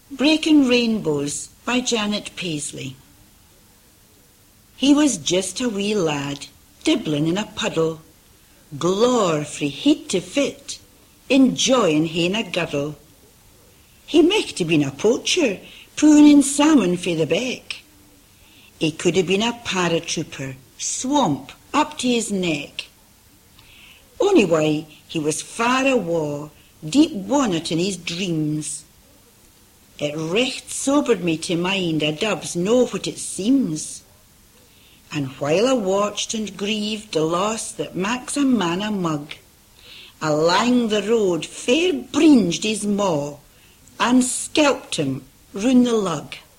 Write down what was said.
Breaking Rainbows by Janet Paisley. He was just a wee lad, dibbling in a puddle, glor frae head to fit, enjoying haeing a guddle. He micht have been a poacher, pruning salmon frae the beck. He could have been a paratrooper, swamp up to his neck. Onyway, he was far awa', deep wonnet in his dreams. It recht sobered me to mind a dubs know what it seems. And while I watched and grieved the loss that maks a man a mug, alang the road fair bringed his maw and scalped him round the lug.